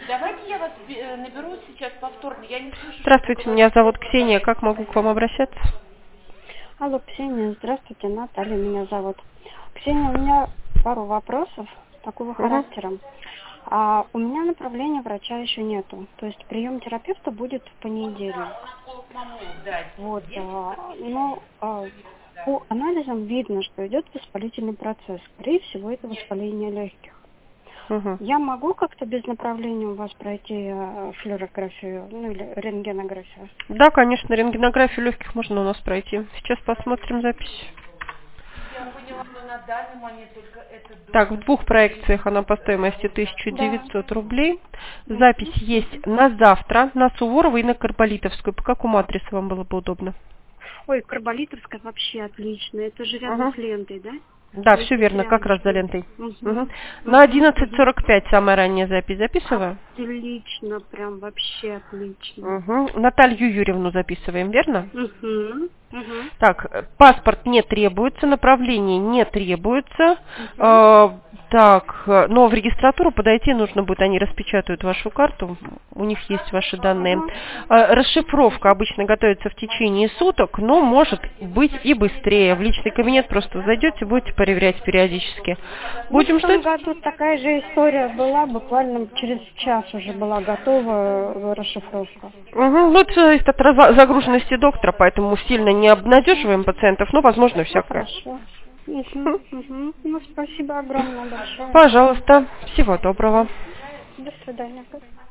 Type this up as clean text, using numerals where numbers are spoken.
Давайте я вас наберу сейчас повторно. Я не слышу, что вы Здравствуйте, меня говорите. зовут Ксения. Как могу к вам обращаться? Алло, Ксения, здравствуйте, Наталья меня зовут. Ксения, у меня пару вопросов такого Угу. характера. У меня направления врача еще нету. То есть прием терапевта будет в понедельник. Вот, по анализам видно, что идет воспалительный процесс. Скорее всего, это воспаление легких. Угу. Я могу как-то без направления у вас пройти флюорографию, или рентгенографию? Да, конечно, рентгенографию легких можно у нас пройти. Сейчас посмотрим запись. Я поняла, что на данный момент только это... Так, в двух проекциях она по стоимости 1900 рублей. Запись есть на завтра, на Суворова и на Карболитовскую. По какому адресу вам было бы удобно? Ой, Карболитовская вообще отлично. Это же рядом с лентой, да? Да, То есть все верно, это как раз за рядышком. лентой. Мгм. На 11:45 самая ранняя запись записываю. Отлично, прям вообще отлично. Наталью Юрьевну записываем, верно? Угу. Угу. Так, паспорт не требуется, направление не требуется. Но в регистратуру подойти нужно будет, они распечатают вашу карту, у них есть ваши данные. Расшифровка обычно готовится в течение суток, но может быть и быстрее. В личный кабинет просто зайдете, будете проверять периодически. Будем В том ждать? году такая же история была, буквально через час уже была готова расшифровка. Ну, это зависит от загруженности доктора, поэтому сильно не обнадеживаем пациентов, но возможно всякое. Хорошо. Угу. Ну, спасибо огромное большое. Пожалуйста, всего доброго. До свидания.